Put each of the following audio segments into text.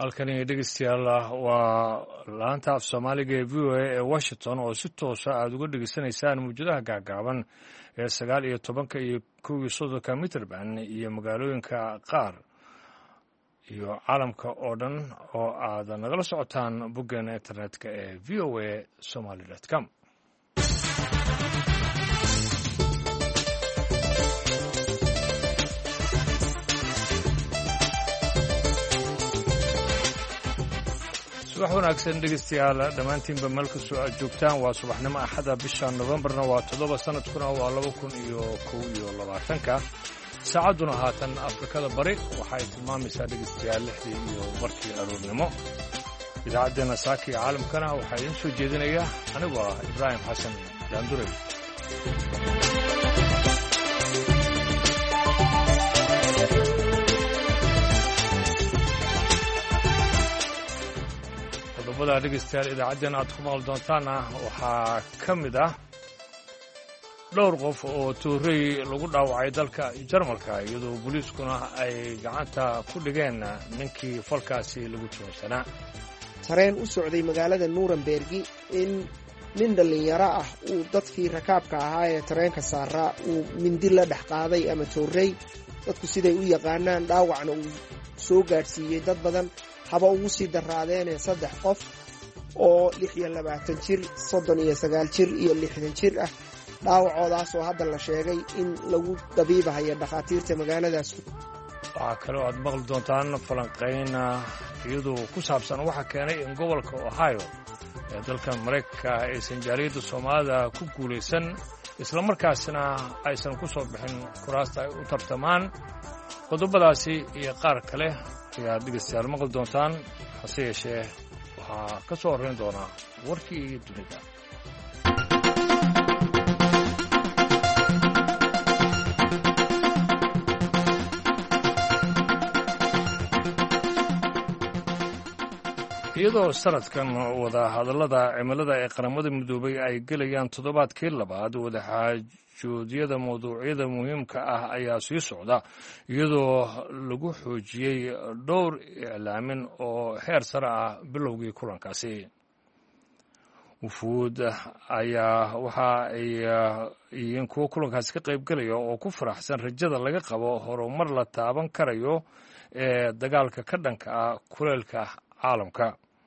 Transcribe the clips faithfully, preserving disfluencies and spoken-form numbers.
halkani dhegeystayaal waa laanta af soomaaliga ee v o a ee washington oo si toosa aada uga dhegeysanaysaan mawjadaha gaagaaban ee sagaal iyo tobanka iyo kow iyo soddonka mitrband iyo magaalooyinka qaar iyo caalamka oo dhan oo aad nagala socotaan boggeena internetka ee v o a somaly dot com. subax wanaagsan dhegeystayaal dhammaantiinba meel kastoo aad joogtaan waa subaxnimo axada bisha nofembarna waa toddoba sanadkuna waa laba kun iyo kow iyo labaatanka saacadduna haatan afrikada bari waxay tilmaamaysaa dhegeystayaal lixdii iyo barkii aroornimo idaacaddeenna saaka iyo caalamkana waxaa idiin soo jeedinaya anigoo ah ibraahim xasan daanduray. qodobada dhegeystayaal idaacaddeen aad ku maqli doontaana waxaa ka mid ah dhowr qof oo toorey lagu dhaawacay dalka jarmalka iyadoo booliiskuna ay gacanta ku dhigeen ninkii falkaasi lagu joogsanaa. tareen u socday magaalada nuurenbergi in nin dhallinyaro ah uu dadkii rakaabka ahaa ee tareenka saaraa uu mindi la dhex qaaday ama toorey dadku siday u yaqaanaan dhaawacna uu soo gaadhsiiyey dad badan haba ugu sii daraadeene saddex qof oo lix iyo labaatan jir soddon iyo sagaal jir iyo lixdan jir ah dhaawacoodaas oo hadda la sheegay in lagu dabiibahayo dhakhaatiirta magaaladaas. waxaa kaloo aad maqli doontaan falanqayn iyadoo ku saabsan waxa keenay in gobolka ohio ee dalka maraykanka aysan jaaliyadda soomaalida ku guulaysan islamarkaasna aysan ku soo bixin kuraasta ay u tartamaan. qodobadaasi iyo qaar kale ayaad dhegeystayaal maqli doontaan hase yeeshee waxaa ka soo horrayn doonaa warkii dunida. iyadoo sanadkan wada hadallada cimilada ee qaramada midoobay ay gelayaan toddobaadkii labaad wadaxaajoodyada mawduucyada muhiimka ah ayaa sii socda iyadoo lagu xoojiyey dhowr iclaamin oo heer sare ah bilowgii kulankaasi. wufuud ayaa waxa ay yihiin kuwo kulankaasi ka qaybgelaya oo ku faraxsan rajada laga qabo horumar la taaban karayo ee dagaalka ka dhanka ah kuleelka caalamka.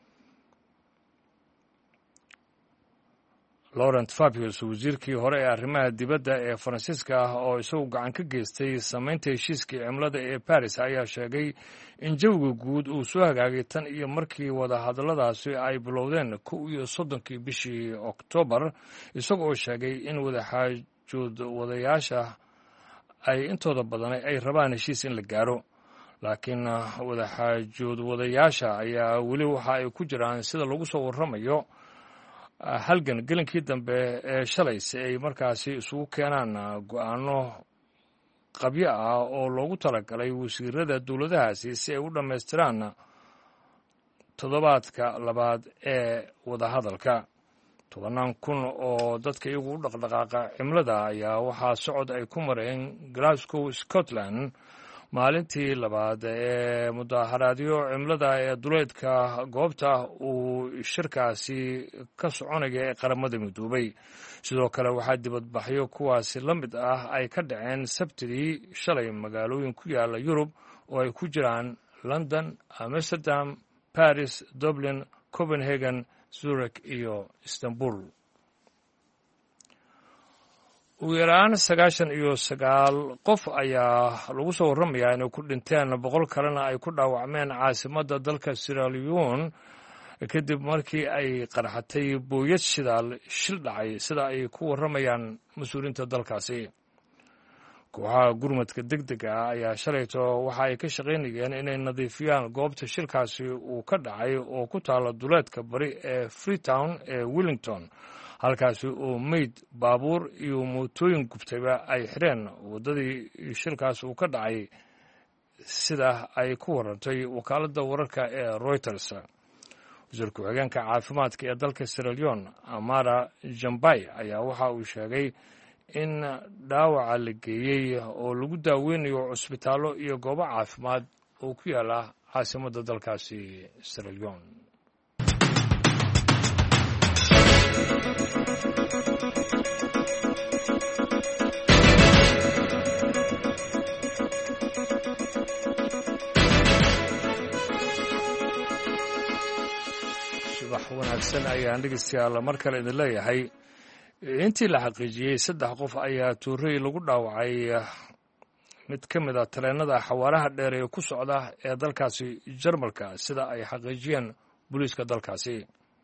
laurent fabius wasiirkii hore ee arrimaha dibadda ee faransiiska ah oo isagu gacan ka geystay samaynta heshiiskii cimilada ee baris ayaa sheegay in jawiga guud uu soo hagaagay tan iyo markii wadahadalladaasi ay bilowdeen kow iyo soddonkii bishii oktoobar isagoo sheegay in wadaxaajood wadayaasha ay intooda badan ay rabaan heshiis in la gaaro laakiin wadaxaajood wadayaasha ayaa weli waxa ay ku jiraan sida lagu soo warramayo halgan gelinkii dambe ee shalay si ay markaasi isugu keenaan go'aano qabyo ah oo loogu talagalay wasiirada dowladahaasi si ay u dhammaystiraan toddobaadka labaad ee wadahadalka. tobannaan kun oo dadka iyagu u dhaqdhaqaaqa cimilada ayaa waxaa socod ay ku mareen glasgow scotland maalintii labaad ee mudaharaadyo cimilada ee duleedka goobta uu shirkaasi ka soconaya ee qaramada midoobay. sidoo kale waxaa dibadbaxyo kuwaasi la mid ah ay ka dhaceen sabtidii shalay magaalooyin ku yaala yurub oo ay ku jiraan london, amsterdam, paris, dublin, copenhagen, zurich iyo istanbul. ugu yaraan sagaashan iyo sagaal qof ayaa lagu soo warramayaa inay ku dhinteen boqol kalena ay ku dhaawacmeen caasimadda dalka sierra leone kadib markii ay qarxatay booyad shidaal shil dhacay sida ay ku warramayaan mas-uuliyiinta dalkaasi. kooxaha gurmadka deg dega ah ayaa shalayto waxa ay ka shaqaynayeen inay nadiifiyaan goobta shilkaasi uu ka dhacay oo ku taalla duleedka bari ee freetown ee wellington halkaasi oo meyd baabuur iyo mootooyin gubtayba ay xireen waddadii shilkaas uu ka dhacay sida ay ku warantay wakaaladda wararka ee reuters. wasiir ku-xigeenka caafimaadka ee dalka sierra leone amara jambay ayaa waxa uu sheegay in dhaawaca la geeyey oo lagu daaweynayo cusbitaallo iyo goobo caafimaad oo ku yaala caasimadda dalkaasi Sierra Leone. subax wanaagsan ayaan dhegeystayaal mar kale idin leeyahay. intii la xaqiijiyey saddex qof ayaa tuuray lagu dhaawacay mid ka mid a tareenada xawaaraha dheer ee ku socda ee dalkaasi Jarmalka sida ay xaqiijiyeen booliiska dalkaasi.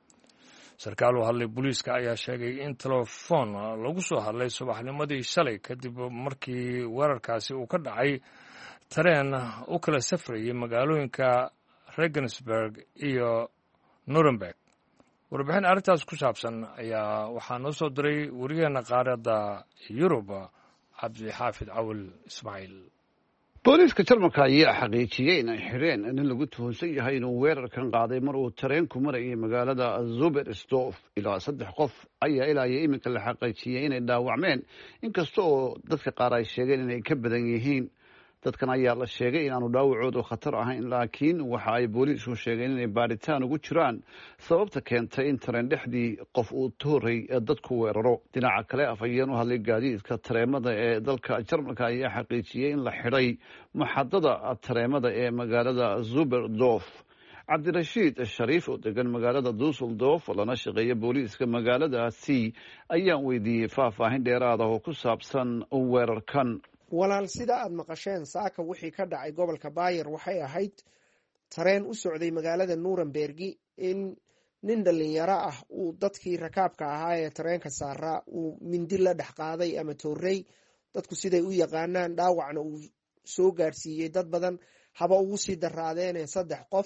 sarkaal u hadlay booliiska ayaa sheegay in telefoon lagu soo hadlay subaxnimadii shalay kadib markii weerarkaasi uu ka dhacay tareen u kala safrayay magaalooyinka Regensburg iyo Nuremberg. warbixin arrintaas ku saabsan ayaa waxaa noo soo diray wariyaheena qaaradda Yurub cabdixaafid cawil ismaaciil. booliiska Jarmalka ayaa xaqiijiyey inay xireen nin lagu tuhunsan yahay inuu weerarkan qaaday mar uu tareenku marayay magaalada Zubersdorf. ilaa saddex qof ayaa ilaa iyo iminka la xaqiijiyey inay dhaawacmeen, inkasta oo dadka qaar ay sheegeen inay ka badan yihiin. dadkan ayaa la sheegay inaanu dhaawacoodu khatar ahayn, laakiin waxa ay booliisku sheegeen inay baadhitaan ugu jiraan sababta keentay in tareen dhexdii qof uu tooray dadku weeraro. dhinaca kale afhayeen u hadlay gaadiidka tareemada ee dalka Jarmalka ayaa xaqiijiyey in la xidhay maxadada tareemada ee magaalada Zuberdorf. cabdirashiid shariif oo degan magaalada Dusseldorf lana shaqeeya booliiska magaaladaasi ayaan weydiiyey faahfaahin dheeraada oo ku saabsan weerarkan. walaal sida aad maqasheen saaka wixii ka dhacay gobolka Bayer waxay ahayd tareen u socday magaalada Nuremberg in nin dhalinyaro ah uu dadkii rakaabka ahaa ee tareenka saaraa uu mindi la dhex qaaday ama toorey, dadku siday u yaqaanaan, dhaawacna uu soo gaarsiiyey dad badan, haba ugu sii daraadeene saddex qof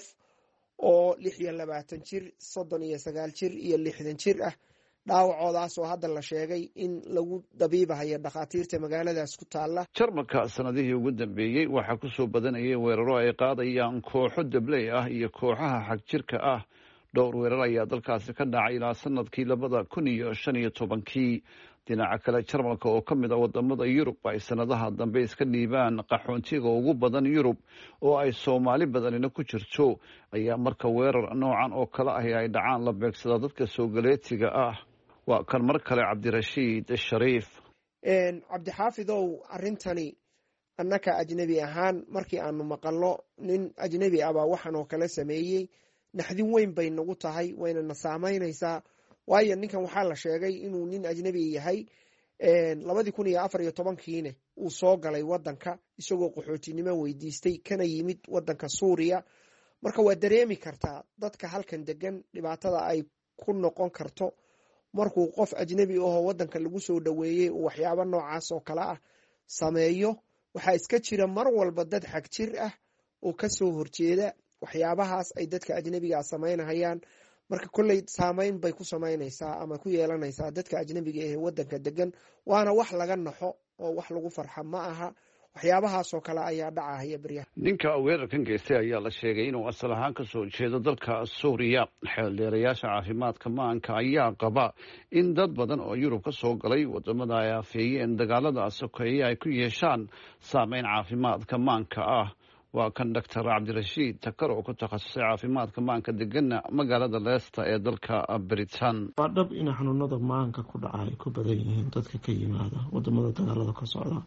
oo lix iyo labaatan jir, soddon iyo sagaal jir iyo lixdan jir ah. dhaawacoodaas oo hadda la sheegay in lagu dabiibahayo dhakhaatiirta magaaladaas ku taalla. Jarmalka sanadihii ugu dambeeyey waxaa ku soo badanayay weeraro ay qaadayaan kooxo dabley ah iyo kooxaha xagjirka ah. dhowr weerar ayaa dalkaasi ka dhacay ilaa sanadkii labada kun iyo shan iyo tobankii. dhinaca kale Jarmalka oo ka mid ah wadamada Yurub ay sanadaha dambe iska dhiibaan qaxoontiga ugu badan Yurub oo ay Soomaali badanina ku jirto, ayaa marka weerar noocan oo kale ah ay dhacaan la beegsada dadka soo galeetiga ah. waa kan mar kale cabdirashiid shariif. cabdixaafidow, arrintani annaka ajnabi ahaan markii aanu maqallo nin ajnabi ah baa waxaan oo kale sameeyey, naxdin weyn bay nagu tahay, wayna na saamaynaysaa. waayo ninkan waxaa la sheegay inuu nin ajnabi yahay. labadii kun iyo afar iyo tobankiina uu soo galay wadanka isagoo qaxootinimo weydiistay, kana yimid wadanka Suuriya. marka waa dareemi kartaa dadka halkan degan dhibaatada ay ku noqon karto markuu qof ajnabi ahoo wadanka lagu soo dhaweeyey uu waxyaabo noocaas oo kale ah sameeyo. waxaa iska jira mar walba dad xag jir ah oo ka soo horjeeda waxyaabahaas ay dadka ajnabiga samaynayaan. marka kolley saamayn bay ku samaynaysaa ama ku yeelanaysaa dadka ajnabiga ee wadanka degan, waana wax laga naxo oo wax lagu farxa ma aha. waxyaabahaasoo kale ayaa dhacaya beryaha. ninka weerarkan geystay ayaa la sheegay inuu asal ahaan ka soo jeedo dalka Suuriya. xeeldheerayaasha caafimaadka maanka ayaa qaba in dad badan oo Yurub ka soo galay wadamada ay afeeyeen dagaalada sokeeye ay ku yeeshaan saameyn caafimaadka maanka ah. waa kan doctor cabdirashiid takar oo ku takhasusay caafimaadka maanka degana magaalada Leicester ee dalka Britain. waa dhab in xanuunada maanka ku dhaca ay ku badan yihiin dadka ka yimaada wadamada dagaalada ka socda.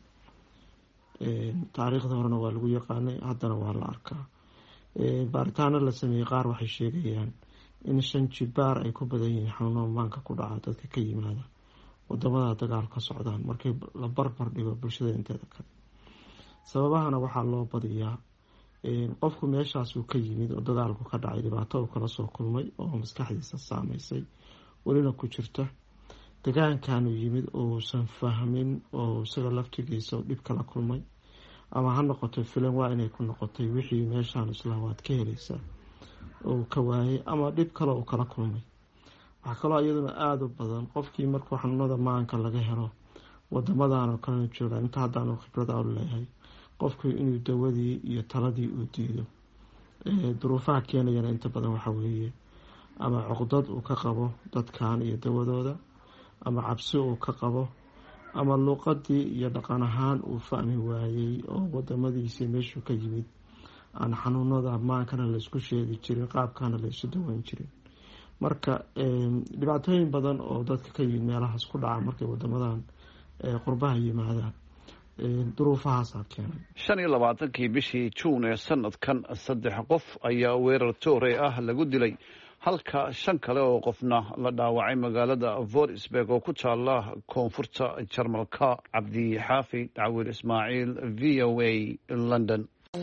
taariikhda horena waa lagu yaqaanay, haddana waa la arkaa. baaritaano la sameeyey qaar waxay sheegayaan in shan jibaar ay ku badan yihiin xanuunada maanka ku dhaca dadka ka yimaada wadamada dagaal ka socdaan markii la barbar dhigo bulshada inteeda kale. sababahana waxaa loo badiyaa qofku meeshaas uu ka yimid oo dagaalku ka dhacay, dhibaato uu kala soo kulmay oo maskaxdiisa saameysay welina ku jirta. degaankanuu yimid ousan fahmin oo isaga laftigiisa dhib kala kulmay, ama ha noqoto filan waa inay ku noqotay wixii meeshaan islaawaad ka helaysaa oo ka waayay, ama dhib kale uu kala kulmay. waxaa kaloo iyaduna aada u badan qofkii markuu xanuunada maanka laga helo wadamadan oo kalena joogaan, inta haddaan khibrada u leeyahay, qofku inuu dawadii iyo taladii uu diido. duruufaha keenayana inta badan waxa weeye ama cuqdad uu ka qabo dadkan iyo dawadooda, ama cabsi uu ka qabo, ama luuqadii iyo dhaqan ahaan uu fahmi waayey oo wadamadiisii meeshuu ka yimid aan xanuunada maankana laysku sheegi jirin, qaabkana laysu daweyn jirin. marka dhibaatooyin badan oo dadka ka yimid meelahaas ku dhaca markay wadamadan qurbaha yimaadaan, duruufahaasaa keenay. shan iyo labaatankii bishii juun ee sanadkan saddex qof ayaa weerar toore ah lagu dilay, halka shan kale oo qofna la dhaawacay magaalada Wolfsburg oo ku taala koonfurta Jarmalka. Cabdi Xaafid Cawil Ismaaciil, V O A, London.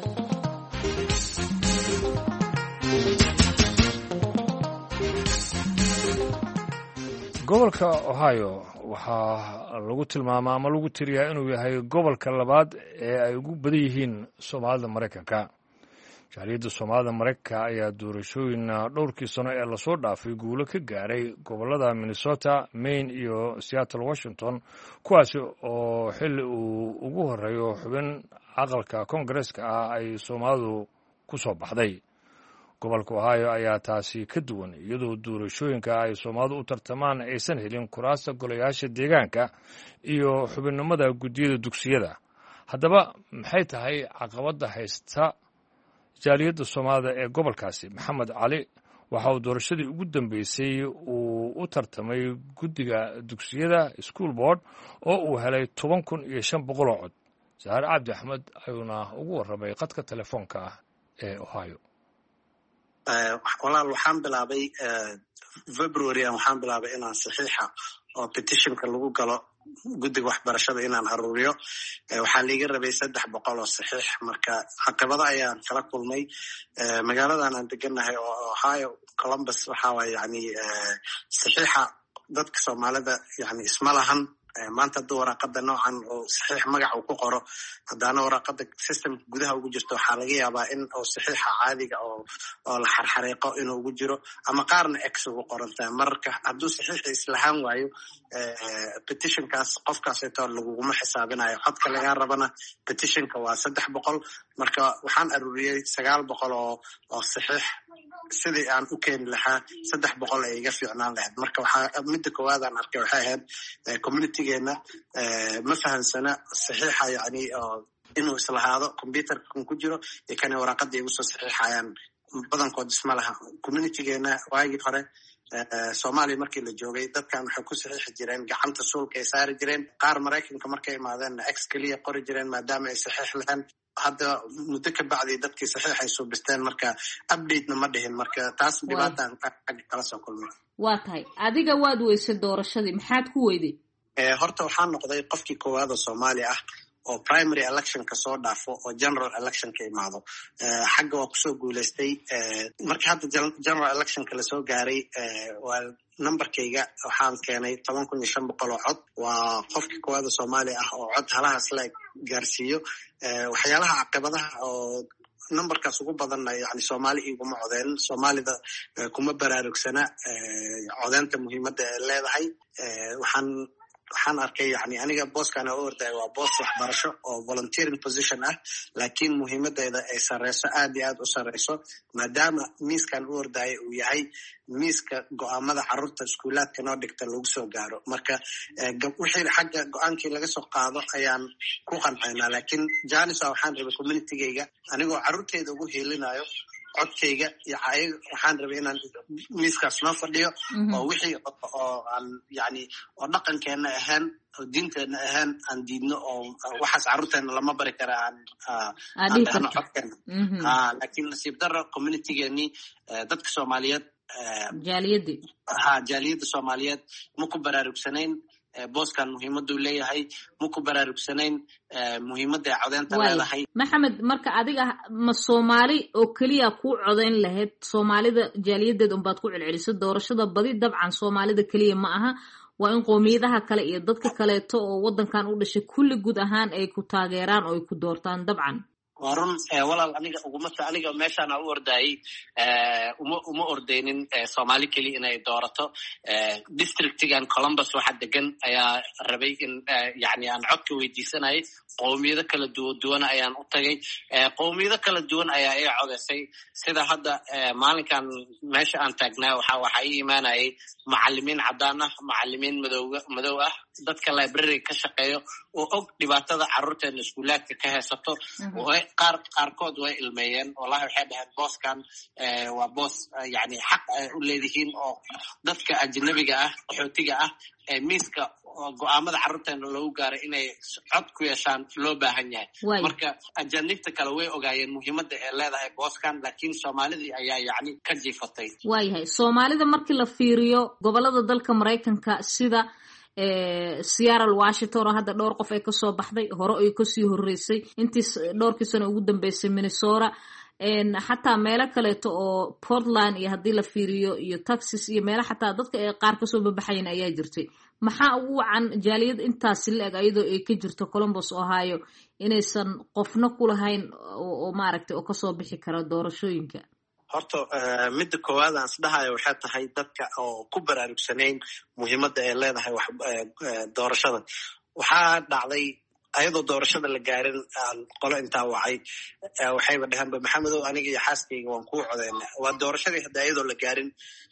gobolka Ohio waxaa lagu tilmaamaa ama lagu tiriyaa inuu yahay gobolka labaad ee ay ugu badan yihiin Soomaalida Mareykanka. jaaliyadda Soomaalida Mareykanka ayaa doorashooyin dhowrkii sano ee lasoo dhaafay guulo ka gaaray gobolada Minnesota, Maine iyo Seattle, Washington, kuwaasi oo xilli uu ugu horeeyo xubin aqalka Koongareeska ah ay Soomaalidu ku soo baxday. gobolka Ohio ayaa taasi ka duwan, iyadoo doorashooyinka ay Soomaalidu u tartamaan aysan helin kuraasta golayaasha deegaanka iyo xubinnimada guddiyada dugsiyada. haddaba maxay tahay caqabadda haysta jaaliyadda Soomaalida ee gobolkaasi? Maxamed Cali waxa uu doorashadii ugu dambeysay uu u tartamay guddiga dugsiyada school board oo uu helay toban kun iyo shan boqol oo cod. Saar Cabdi Axmed ayuuna ugu warramay qadka telefoonka ah ee Ohio. walaal waxaan bilaabay February waxaan bilaabay inaan saxiixa oo petitionka lagu galo guddiga waxbarashada inaan aruuriyo. waxaa liiga rabay saddex boqol oo saxiix, marka caqabado ayaan kala kulmay. magaaladan aan deganahay oo Ohio, Columbus, waxaa waay yani saxiixa dadka Soomaalida yani isma lahan. maanta hadduu waraaqada noocan oo saxiix magac uu ku qoro, haddaana waraaqada systemka gudaha ugu jirto, waxaa laga yaabaa in oo saxiixa caadiga oo oo la xarxareeqo inuu ugu jiro, ama qaarna ex ugu qorantaa. marka hadduu saxiixa islahaan waayo petitionkaas qofkaaseetoo laguguma xisaabinayo. codka lagaa rabana petitionka waa saddex boqol. marka waxaan aruuriyey sagaal boqol oo oo saxiix. sidii aan u keeni lahaa saddex boqol ay iga fiicnaan lahayd. marka waxaa midda koowaadaan arkay waxay ahayd communitygeena ma fahansana saxiixa yani inuu islahaado computerka kan ku jiro iyo kana waraaqada igu soo saxiixayaan badankood isma laha. communitygeena waagii hore Soomaaliya markii la joogay, dadkan waxay ku saxiixi jireen gacanta suulka ay saari jireen. qaar Maraykanka markay imaadeen ex keliya qori jireen maadaama ay saxiix lahayn. hadda muddo ka bacdi dadkii saxiix ay soo bisteen, marka update-na ma dhihin. marka taas dhibaataan kala soo kulmay. waa tahay adiga waad weysay doorashadii, maxaad ku weyday? horta waxaan noqday qofkii koowaad oo Soomaali ah oo primary electionka soo dhaafo oo general electionka imaado. xagga waa kusoo guulaystay. marka hadda general electionka lasoo gaaray, waa numberkayga waxaan keenay toban kun iyo shan boqol oo cod. waa qofkii koowaad oo Soomaali ah oo cod halahaas la gaarsiiyo. waxyaalaha caqabadaha oo numberkaas ugu badanna yani Soomaali iguma codeen. Soomaalida kuma baraarugsana codeynta muhiimadda ay leedahay. waxaan waxaan arkay yani aniga booskaan u orday waa boos waxbarasho oo volunteering position ah, laakiin muhiimadeeda ay sareyso, aad iyo aad u sareyso, maadaama miiskan u ordaya uu yahay miiska go-aamada carruurta iskuulaadka noo dhigta lagu soo gaaro. marka wixii xagga go-aankii laga soo qaado ayaan ku qancaynaa. laakiin janisa waxaan rabay communitygayga anigoo carruurteeda ugu hiilinayo codkayga iyo waxaan rabay inaan miiskaas noo fadhiyo oo wixii oo aan yani oo dhaqankeena ahaan oo diinteena ahaan aan diidno oo waxaas carruurteena lama bari kara aan aan dhahno codkeena. laakiin nasiib darro communitygeenii dadka Soomaaliyeed jaaliyadii ha jaaliyadda Soomaaliyeed ma ku baraarugsanayn booskan muhiimaduu leeyahay, ma ku baraarugsanayn muhiimadda ay codeynta leedahay. Maxamed, marka adiga ma Soomaali oo keliya ku codeyn lahayd? Soomaalida jaaliyadeed unbaad ku celcelisay doorashada badi. dabcan Soomaalida keliya ma aha, waa in qoomiyadaha kale iyo dadka kaleeto oo wadankan u dhashay kulli guud ahaan ay ku taageeraan oo ay ku doortaan. dabcan waa run walaal, aniga uguma aniga meeshaan aan u ordayay uma uma ordaynin Soomaali keliya inay doorato. districtigan Columbus waxa degan ayaa rabay in yani aan codka weydiisanayay. qowmiyado kala duwan duwan ayaan u tagay. qowmiyado kala duwan ayaa ay codeysay. sida hadda maalinkan meesha aan taagnaa waxa waxa ii imaanayay macallimiin cadaan ah, macallimiin madow madow ah, dadka library ka shaqeeyo oo og dhibaatada carruurteena iskuulaadka ka haysato, oo ay qaar qaarkood way ilmeeyeen wallahi waxay dhaheen booskan waa boos yani xaq u leedihiin oo dadka ajnabiga ah qaxootiga ah ee miiska go'aamada carruurteena loogu gaaray inay cod ku yeeshaan loo baahan yahay marka ajanibta kale way ogaayeen muhiimadda ee leedahay booskan laakiin soomaalidii ayaa yani ka jiifatay waayahay soomaalida markii la fiiriyo gobolada dalka maraykanka sida Seattle Washington oo hadda dhowr qof ay kasoo baxday hore ay kasii horeysay intii dhowrkii sano ugu dambeysay Minnesota xataa meelo kaleeto oo Portland iyo haddii la fiiriyo iyo Texas iyo meelo xataa dadka ay qaar kasoo babaxayeen ayaa jirtay maxaa ugu wacan jaaliyad intaasi la-eg ayadoo ay ka jirto Columbus Ohio inaysan qofna ku lahayn oo maaragtay oo kasoo bixi kara doorashooyinka horta midda koowaad aan isdhahayo waxay tahay dadka oo ku baraarugsanayn muhiimadda ay leedahay wax doorashada waxaa dhacday ayadoo doorashada la gaarin qolo intaa wacay waxayba dhaheenba maxamedow aniga iyo xaaskayga waan kuu codeyna waa doorashadii hadda ayadoo la gaarin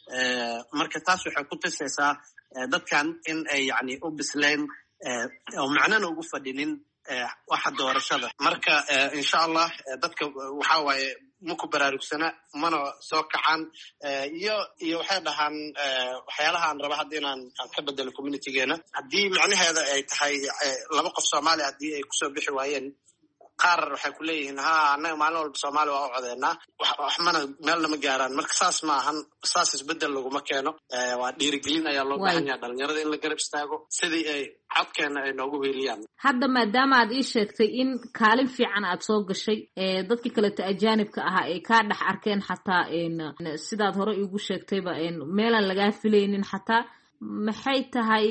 marka taas waxay ku tusaysaa dadkan in ay yani u bisleen oo macnana ugu fadhinin waxa doorashada marka insha allah dadka waxa waaye maku baraarugsana mana soo kacaan iyo iyo waxay dhahaan waxyaalaha aan raba hadda inaan aan ka bedelo communitygeena haddii macnaheeda ay tahay laba qof soomaali haddii ay kusoo bixi waayeen qaar waxay ku leeyihiin ha annaga maalin walba soomaali waa u codeynaa wax mana meel lama gaaraan marka saas ma ahan saas isbedel laguma keeno waa dhiirigelin ayaa loo baahan yaha dhalinyarada in la garab istaago sidii ay codkeena ay noogu weeliyaan hadda maadaama aad ii sheegtay in kaalin fiican aad soo gashay dadkii kaleeto ajaanibka ahaa ay kaa dhex arkeen xataa sidaad hore iigu sheegtayba meelaan lagaa filaynin xataa maxay tahay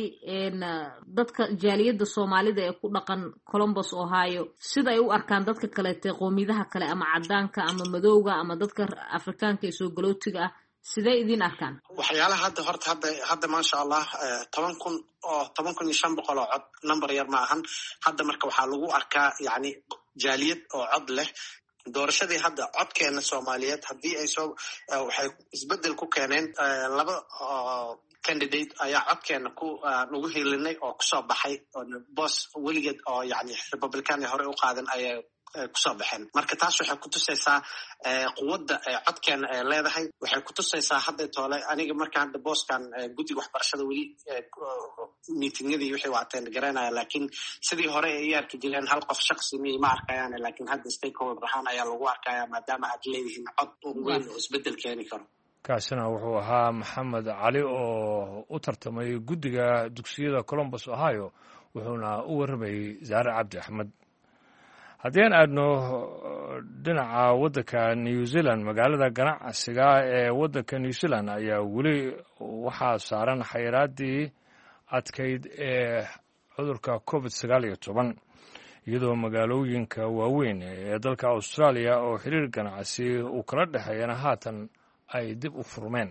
dadka jaaliyadda soomaalida ee ku dhaqan Columbus Ohio sida ay u arkaan dadka kaleete qowmiyadaha kale ama cadaanka ama madowga ama dadka afrikaanka ee soo galootiga ah sidee idin arkaan waxyaalaha hadda horta hadda hadda maasha allah toban kun oo toban kun iyo shan boqol oo cod number yar ma ahan hadda marka waxaa lagu arkaa yani jaaliyad oo cod leh doorashadii hadda codkeena soomaaliyeed haddii ay soo waxay isbedel ku keeneen laba candidate ayaa codkeena ku nagu hilinay oo kusoo baxay boos weligeed oo yani republican hore u qaadan ayay kusoo baxeen marka taas waxay kutusaysaa quwadda codkeena ay leedahay waxay kutusaysaa hadda toole aniga marka hadda booskan guddiga waxbarashada weli meetingyadii wixii waateen garanaya laakiin sidii hore ay arki jireen hal qof shaksi mi ma arkayaan laakiin hadda stakeholder ahaan ayaa lagu arkaya maadaama aad leedihiin cod weyn oo isbedel keeni karo kaasina wuxuu ahaa maxamed cali oo u tartamay guddiga dugsiyada Columbus Ohio wuxuuna u warramayay Zaare Cabdi Axmed haddii aan aadno dhinaca waddanka New Zealand magaalada ganacsiga ee waddanka New Zealand ayaa weli waxaa saaran xayiraadii adkayd ee cudurka covid sagaal iyo toban iyadoo magaalooyinka waaweyn ee dalka Australia oo xiriir ganacsi uu kala dhexeeyana haatan ay dib u furmeen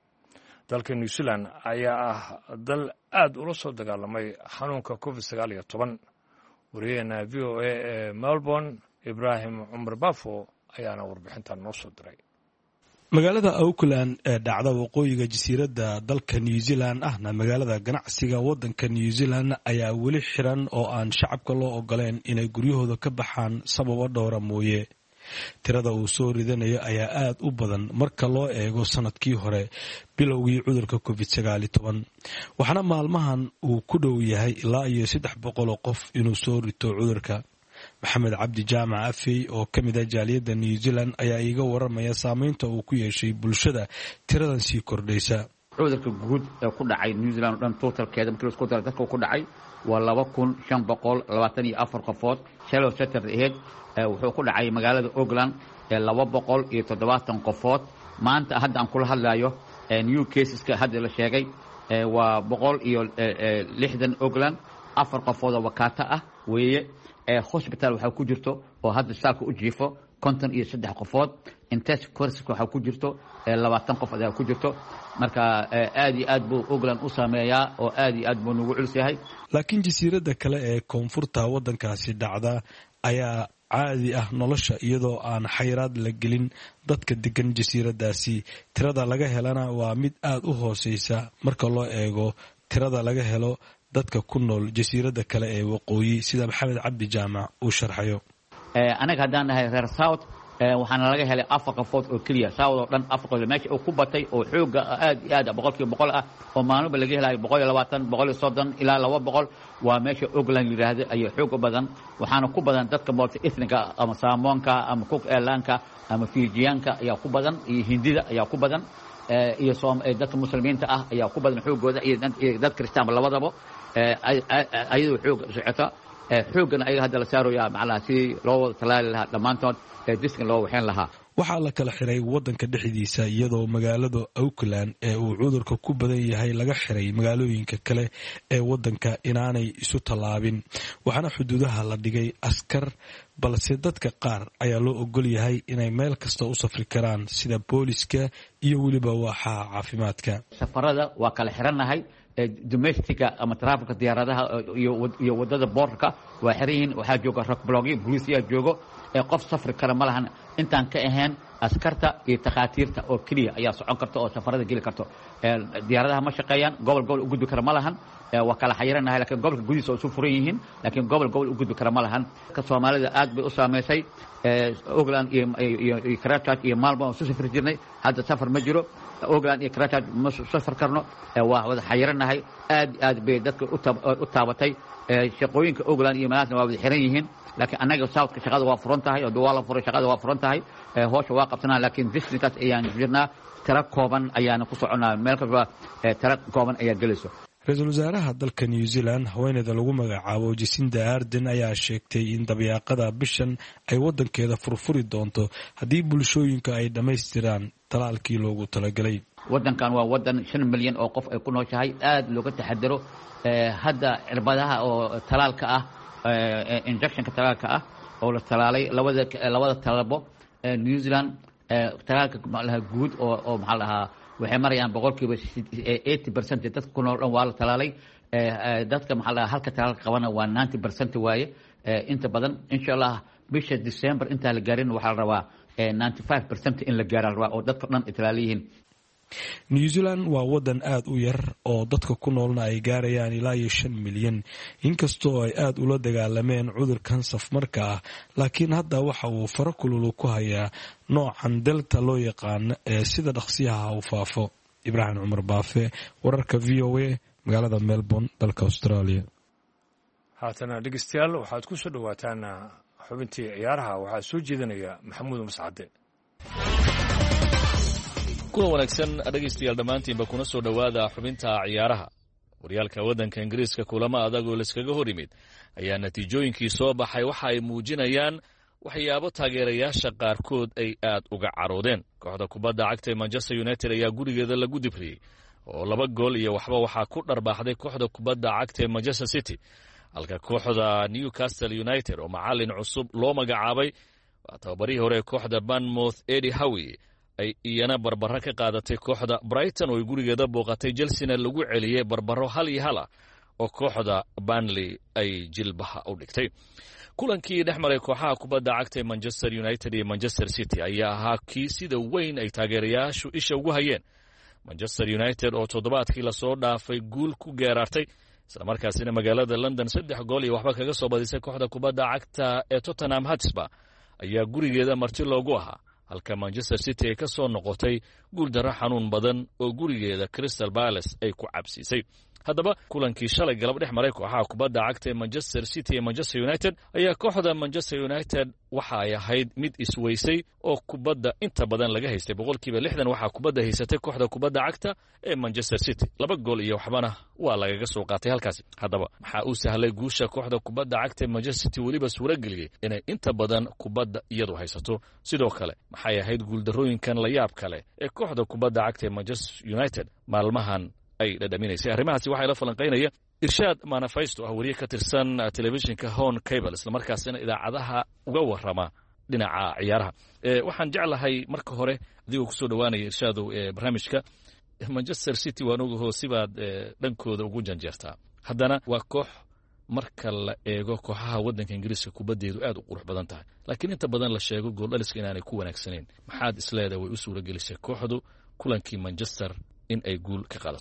dalka New Zealand ayaa ah dal aad ula soo dagaalamay xanuunka covid sagaal iyo toban wariyeenna v o a ee Melbourne Ibrahim Cumar Bafo ayaana warbixintan noo soo diray magaalada Auckland ee dhacda waqooyiga jasiiradda dalka New Zealand ahna magaalada ganacsiga waddanka New Zealand ayaa weli xiran oo aan shacabka loo ogoleen inay guryahooda ka baxaan sababo dhowra mooye tirada uu soo ridanayo ayaa aad u badan marka loo eego sanadkii hore bilowgii cudurka covid sagaal iyo toban waxaana maalmahan uu ku dhow yahay ilaa iyo saddex boqol oo qof inuu soo rito cudurka maxamed cabdi jaamac afey oo ka mid ah jaaliyadda New Zealand ayaa iiga waramaya saameynta uu ku yeeshay bulshada tiradan sii kordhaysa cudurka guud ee ku dhacay New Zealand oo dhan totalkeeda markii isku daro dadka ku dhacay waa laba kun shan boqol labaatan iyo afar qofood shalay Saturday aheyd wuxuu ku dhacay magaalada Auckland ee laba boqol iyo toddobaatan qofood maanta hadda aan kula hadlayo new caseska hadda la sheegay waa boqol iyo lixdan Auckland afar qofood oo wakaata ah weeye hospital waxa ku jirto oo hadda saalka u jiifo konton iyo saddex qofood intensive course waxa ku jirto labaatan qof ayaa ku jirto marka aad iyo aad buu Auckland u saameeyaa oo aad iyo aad buu nagu culus yahay laakiin jasiiradda kale ee koonfurta waddankaasi dhacda ayaa caadi ah nolosha iyadoo aan xayiraad la gelin dadka degan jasiiraddaasi tirada laga helana waa mid aad u hooseysa marka loo eego tirada laga helo dadka ku nool jasiiradda kale ee waqooyi sida maxamed cabdi jaamac uu sharxayo anaga haddaan nahay reer south waxaana laga helay afar qafood oo keliya south oo dhan afar qafood meesha uu ku batay oo xooga aad iyo aad boqolkiiba boqol ah oo maalinba laga helayo boqol iyo labaatan boqol iyo soddon ilaa laba boqol waa meesha Auckland yiraahdo ayay xoog badan waxaana ku badan dadka multi ethnic ama Samoanka ama Cook Islandka ama Fijianka ayaa ku badan iyo Hindida ayaa ku badan iyo dadka muslimiinta ah ayaa ku badan xoogooda iyo dad Kristaan labadaba ayuu xoog socota xoogana ayaga hadda la saaraya macnaha si loo talaali lahaa dhamaantood diskan loo waxeen lahaa waxaa la kala xiray waddanka dhexdiisa iyadoo magaalada Auckland ee uu cudurka ku badan yahay laga xiray magaalooyinka kale ee waddanka inaanay isu tallaabin waxaana xuduudaha la dhigay askar balse dadka qaar ayaa loo ogol yahay inay meel kasta u safri karaan sida booliska iyo weliba waaxaha caafimaadka safarada waa kala xiranahay domestica ama traffic diyaaradaha iyo wadada boorka waa xiriin waxa jooga rock bloggy booliska joogo ee qof safri kara ma lahan intaan ka ahayn askarta iyo takhaatiirta oo kaliya ayaa socon karta oo safarada gali karto diyaaradaha ma shaqeeyaan gobol gobol u gudbi kara ma lahan waa kala xayiranahay laakiin gobolka gudihiisa oo furan yihiin laakiin gobol gobol u gudbi kara ma lahan ka Soomaalida aad bay u saameysay Auckland iyo iyo Christchurch iyo Melbourne oo safar jirnay hadda safar ma jiro Auckland iyo Christchurch ma safar karno waa wada xayiranahay aad aad bay dadka u taabatay shaqooyinka Auckland iyo Melbourne waa wada xiran yihiin laakiin anaga South ka shaqada waa furan tahay oo duwala furan shaqada waa furan tahay hoosha waa qabsanaa laakiin districts ayaan jirnaa tara kooban ayaan ku soconaa meel kasta tara kooban ayaa galayso ra-iisul wasaaraha dalka New Zealand haweeneyda lagu magacaabo Jacinda Ardern ayaa sheegtay in dabiiqada bishan ay wadankeeda furfuri doonto haddii bulshooyinka ay dhameystiraan talaalkii loogu talagalay wadankan waa wadan shan milyan oo qof ay ku nooshahay aad looga taxadaro hadda cirbadaha oo talaalka ah injectionka talaalka ah oo la talaalay labada labada talabo New Zealand talaalka malaha guud oo oo maxaa lahaa waxay marayaan boqolkiiba eighty percent dadka ku nool dhan waa la talaalay dadka maxaa lahaa halka talaalka qabana waa ninety percent waaye inta badan insha Allah bisha December inta la gaarin waxa la rabaa ninety-five percent in la gaaro rabaa oo dadka dhan talaaliyiin New Zealand waa wadan aad u yar oo dadka ku noolna ay gaarayaan ilaa iyo shan milyan inkastoo ay aad ula dagaalameen cudurkan safmarka ah laakiin hadda waxa uu faro kulul ku hayaa noocan delta loo yaqaan ee sida dhaqsiyaha u faafo Ibrahim Umar Baafe wararka V O A magaalada Melbourne dalka Australia haatana dhegeystayaal waxaad ku soo dhawaataan xubintii ciyaaraha waxaa soo jeedinaya Maxamuud Mascade kuwa wanaagsan dhageystayaal dhamaantiinba kuna soo dhawaada xubinta ciyaaraha waryaalka wadanka Ingiriiska kulamo adag oo la iskaga hor yimid ayaa natiijooyinkii soo baxay waxa ay muujinayaan waxyaabo taageerayaasha qaarkood ay aad uga caroodeen kooxda kubadda cagta Manchester United ayaa gurigeeda lagu dibriyay oo laba gool iyo waxba waxa ku dharbaaxday kooxda kubadda cagta Manchester City halka kooxda Newcastle United oo macallin cusub loo magacaabay waa tababarihii hore kooxda Bournemouth Eddie Howe ay iyana barbaro ka qaadatay kooxda Brighton oo gurigeeda booqatay Chelsea lagu celiyay barbaro hal iyo hal oo kooxda Burnley ay jilbaha u dhigtay kulankii dhexmaray kooxaha kubadda cagta Manchester United iyo Manchester City ayaa ahaa kii sida weyn ay taageerayaashu isha ugu hayeen Manchester United oo toddobaadkii la soo dhaafay guul ku geerartay isla markaasina magaalada London saddex gool iyo waxba kaga soo badisay kooxda kubadda cagta ee Tottenham Hotspur ayaa gurigeeda marti loogu ahaa halka Manchester City ay ka soo noqotay guul darro xanuun badan oo gurigeeda Crystal Palace ay ku cabsiisay haddaba kulankii shalay galab dhex maray kooxaha kubadda cagta Manchester City iyo Manchester United ayaa kooxda Manchester United waxa ay ahayd mid isweysay oo kubadda inta badan laga haystay boqolkiiba lixdan waxa kubadda haysatay kooxda kubadda cagta ee Manchester City laba gool iyo waxbana waa lagaga soo qaatay halkaas haddaba waxa uu sahlay guusha kooxda kubadda cagta Manchester City waliba suura galiyay inay inta badan kubadda iyadu haysato sidoo kale maxay ahayd guul darrooyinkan la yaab kale ee kooxda kubadda cagta Manchester United maalmahan ay dhadhaminaysay arrimahaasi waxay la falanqeynaya Irshaad Manafaysto ah wariye ka tirsan telefishinka Home Cable isla markaasina idaacadaha uga warrama dhinaca ciyaaraha ee waxaan jeclahay marka hore adigoo ku soo dhawaanaya Irshaadow ee barnaamijka Manchester City waa ugu hoosibaad dhankooda ugu janjeertaa haddana waa koox marka la eego kooxaha wadanka Ingiriiska kubaddeedu aad u qurux badan tahay laakiin inta badan la sheego gool dhaliska inaanay ku wanaagsaneyn maxaad isleedahay way u suura gelisay kooxdu kulankii Manchester in ay guul ka qaadato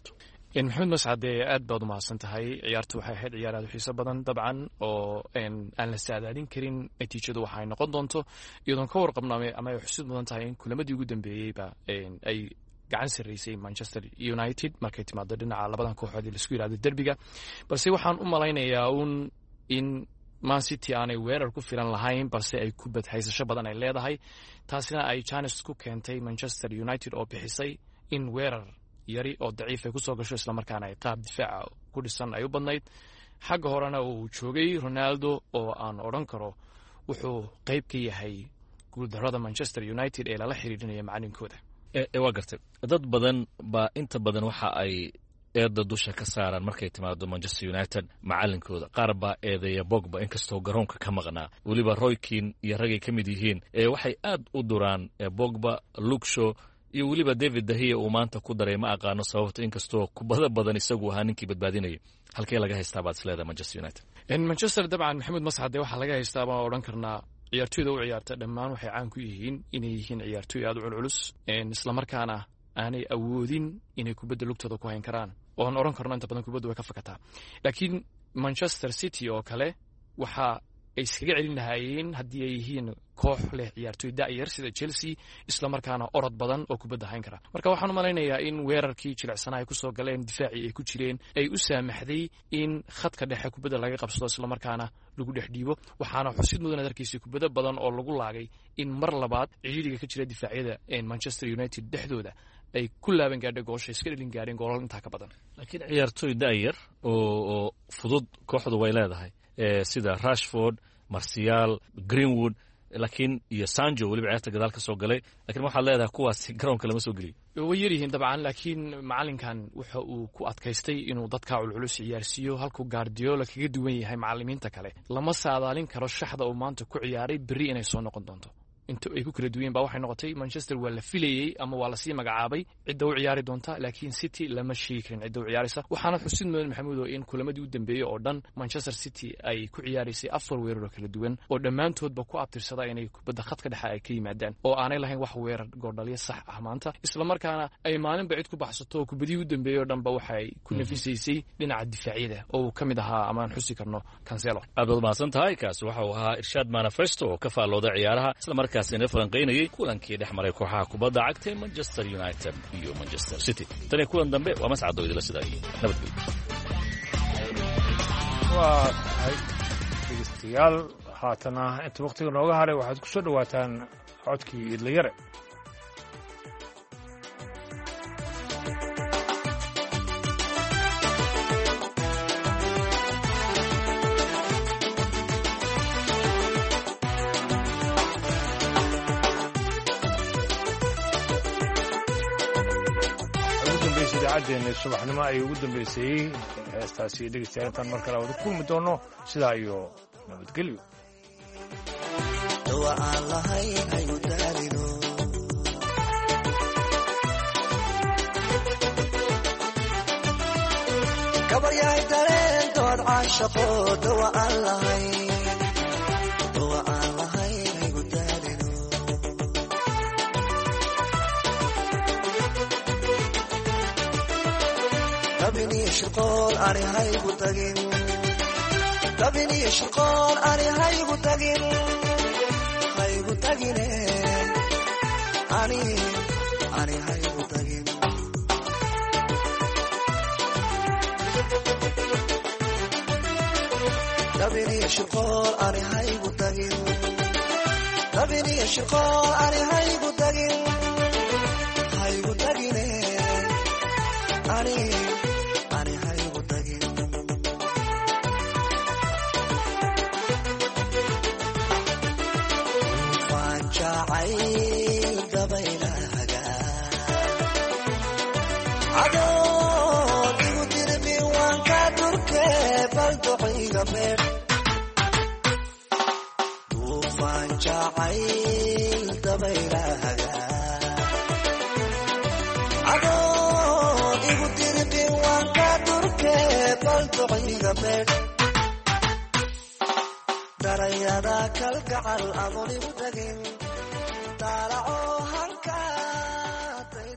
in maxamed mascade aad baad u mahadsan tahay ciyaartu waxay ahayd ciyaar aad u xiiso badan dabcan oo aan la saadaalin karin natiijadu waxa ay noqon doonto iyadoon ka warqabnay ama ay xusid mudan tahay in kulamadii ugu dambeeyeyba ay gacan sarreysay Manchester United markay timaado dhinaca labadan kooxood ee isku yiraahdo derbiga balse waxaan u malaynayaa un in Man City aanay weerar ku filan lahayn balse ay kubad haysasho badan ay leedahay taasina ay chance ku keentay Manchester United oo bixisay in weerar yari oo daciif ay ku soo gasho isla markaana ay qaab difaac ku dhisan ay u badnayd xagga horena uu joogay Ronaldo oo aan oran karo wuxuu qayb ka yahay guuldarrada Manchester United ee lala xiriirinaya macalinkooda ee waa gartay dad badan ba inta badan waxa ay eeda dusha ka saaran markay timaado Manchester United macalinkooda qaar baa eedeeya Pogba inkastoo garoonka ka maqnaa waliba Roy Keane iyo ragay ka mid yihiin ee waxay aad u duraan Pogba Luke Shaw iyo waliba David De Gea uu maanta ku daray ma aqaano sababta inkastoo kubada badan isagu ahaa ninkii badbaadinayay halkee laga haystaa baad isleedahay Manchester United in Manchester dabcan Maxamed Mascade waxa laga haystaa baan oran karnaa ciyaartoyda u ciyaarta dhammaan waxay caan ku yihiin inay yihiin ciyaartoy aad u culculus isla markaana aanay awoodin inay kubadda lugtooda ku hayn karaan oo aan oran karno inta badan kubaddu way ka fakataa laakiin Manchester City oo kale waxa ay iskaga celin lahaayeen haddii ay yihiin koox leh ciyaartoy da'yar sida Chelsea isla markaana orod badan oo kubadda hayn kara marka waxaan u malaynayaa in weerarkii jilicsanaa ay ku soo galeen difaacii ay ku jireen ay u saamaxday in khadka dhexe kubadda laga qabsado isla markaana lagu dhex dhiibo waxaana xusid mudan darkiisii kubadda badan oo lagu laagay in mar labaad ciidiga ka jira difaacyada ee Manchester United dhexdooda ay ku laaban gaadhay goosha iska dhalin gaadheen goolal intaa ka badan laakiin ciyaartoy da'yar oo fudud kooxdu way leedahay sida Rashford Martial Greenwood laakiin iyo Sancho waliba ciyaarta gadaal ka soo galay laakiin waxa leedahay kuwaas garoonka lama soo geliyo way yarihiin dabcan laakiin macalinkan waxa uu ku adkaystay inuu dadka culculus ciyaarsiyo halku Guardiola kaga duwan yahay macallimiinta kale lama saadaalin karo shaxda uu maanta ku ciyaaray bari inay soo noqon doonto inta ay ku kala duween baa waxay noqotay Manchester waa la filayay ama waa la sii magacaabay cidda u ciyaari doonta laakiin City lama sheegi karin cidda u ciyaaraysa waxaana xusid mudan Maxamuud oo in kulamadii u dambeeyay oo dhan Manchester City ay ku ciyaaraysay afar weerar oo kala duwan oo dhammaantoodba ku abtirsada inay kubadda khadka dhexe ay ka yimaadaan oo aanay lahayn wax weerar goordhaliya sax ah maanta isla markaana ay maalinba cid ku baxsato kubadii u dambeeyay oo dhanba waxay ku nafisaysay dhinaca difaacyada oo ka mid ahaa ama aan xusi karno Cancelo aad baad mahadsan tahay kaas waxa uu ahaa Irshad Manifesto oo ka faalooda ciyaaraha isla markaana kaasina falanqeynayay kulankii dhex maray kooxaha kubadda cagta Manchester United iyo Manchester City tan kulan dambe waa mascado idila sidaayay nabadgelyo waa hay dhegeystayaal haatana inta waqtiga nooga haray waxaad ku soo dhawaataan codkii idla yare idaacaddeena subaxnimo ayay ugu dambaysay heestaasi dhegeystayaal intaan mar kale wada kulmi doono sidaa iyo nabadgelyo dawa aan lahayn haygu daalino gabar yahay dareen dood caashaqo dawa aan lahayn dawa aan lahayn haygu daalino dabini shaqool ari haygu tagin dabini shaqool ari haygu tagin haygu tagine ani ani haygu tagin dabini shaqool ari haygu tagin dabini shaqool ari haygu tagin haygu tagine ani Tufan jacayl dabaylahaga adoon igu dirqin waan ka durke bal duciga beed darayada kalgacal adoon igu tagin daalaco hanka